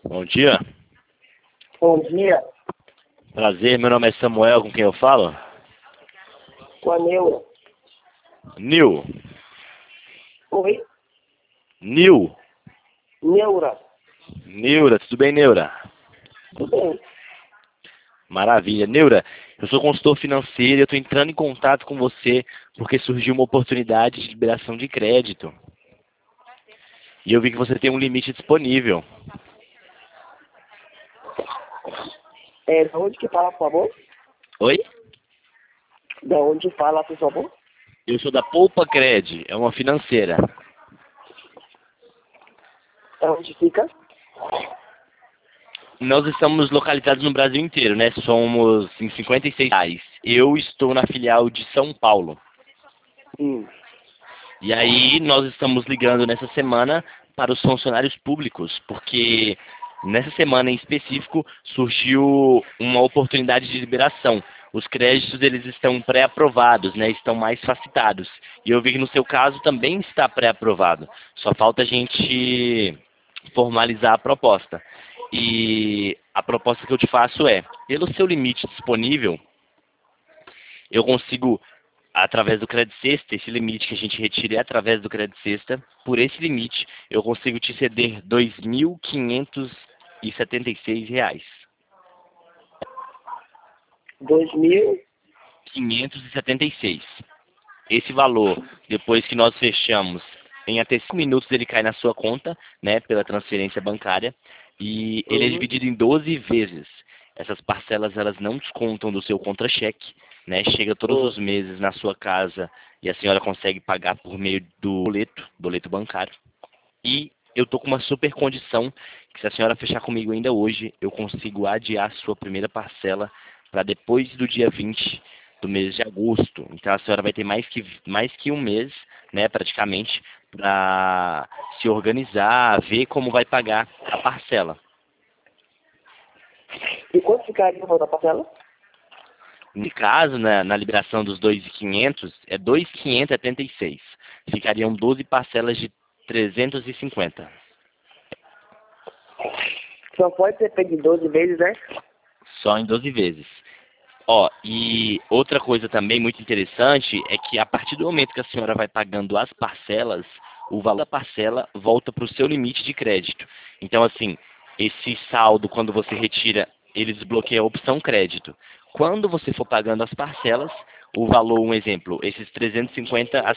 Bom dia. Bom dia, Prazer, meu nome é Samuel, com quem eu falo? com a Neura. Nil. Oi? Nil. Neura. Neura, tudo bem, Neura? Tudo bem. Maravilha. Neura, eu sou consultor financeiro e eu estou entrando em contato com você porque surgiu uma oportunidade de liberação de crédito. E eu vi que você tem um limite disponível. Da onde que fala, por favor? Oi? Da onde fala, por favor? Eu sou da Poupa Cred, é uma financeira. Da onde fica? Nós estamos localizados no Brasil inteiro, né? Somos em 56 reais. Eu estou na filial de São Paulo. E aí nós estamos ligando nessa semana para os funcionários públicos, porque nessa semana em específico surgiu uma oportunidade de liberação. Os créditos eles estão pré-aprovados, né? Estão mais facilitados. E eu vi que no seu caso também está pré-aprovado. Só falta a gente formalizar a proposta. E a proposta que eu te faço é, pelo seu limite disponível, eu consigo através do Credit Sexta, esse limite que a gente retira é através do Credit Sexta. Por esse limite, eu consigo te ceder R$ 2.576. 2.000. 576. Esse valor, depois que nós fechamos, em até 5 minutos ele cai na sua conta, né, pela transferência bancária, e ele é dividido em 12 vezes. Essas parcelas elas não descontam do seu contra-cheque, né? Chega todos os meses na sua casa e a senhora consegue pagar por meio do boleto bancário. E eu tô com uma super condição que se a senhora fechar comigo ainda hoje, eu consigo adiar sua primeira parcela para depois do dia 20 do mês de agosto. Então a senhora vai ter mais que um mês, né, praticamente, para se organizar, ver como vai pagar a parcela. E quanto ficaria o valor da parcela? No caso, na liberação dos 2.500, é 2.576. Ficariam 12 parcelas de 350. Só pode ser feito de 12 vezes, né? Só em 12 vezes. Ó, e outra coisa também muito interessante é que a partir do momento que a senhora vai pagando as parcelas, o valor da parcela volta para o seu limite de crédito. Então, assim, esse saldo, quando você retira, ele desbloqueia a opção crédito. Quando você for pagando as parcelas, o valor, um exemplo, esses 350 a